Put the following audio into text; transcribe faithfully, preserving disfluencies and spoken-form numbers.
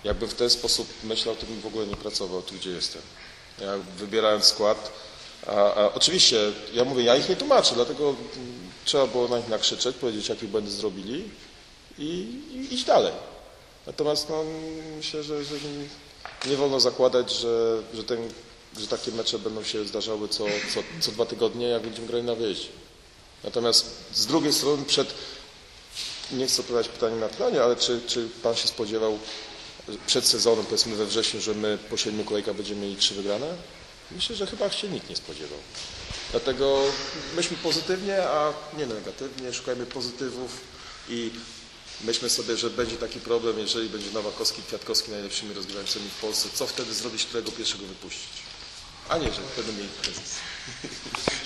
Jakbym w ten sposób myślał, to bym w ogóle nie pracował tu, gdzie jestem. Ja wybierając skład, a, a oczywiście, ja mówię, ja ich nie tłumaczę, dlatego trzeba było na nich nakrzyczeć, powiedzieć, jakie błędy zrobili i, i iść dalej. Natomiast no, myślę, że, że nie, nie wolno zakładać, że, że, ten, że takie mecze będą się zdarzały co, co, co dwa tygodnie, jak będziemy grali na wyjeździe. Natomiast z drugiej strony przed, nie chcę odpowiadać pytanie na pytanie, ale czy, czy Pan się spodziewał przed sezonem, powiedzmy we wrześniu, że my po siedmiu kolejkach będziemy mieli trzy wygrane? Myślę, że chyba się nikt nie spodziewał. Dlatego myślmy pozytywnie, a nie negatywnie, szukajmy pozytywów i myślmy sobie, że będzie taki problem, jeżeli będzie Nowakowski, Kwiatkowski najlepszymi rozgrywającymi w Polsce. Co wtedy zrobić, którego pierwszego wypuścić? A nie, że wtedy mieli kryzys.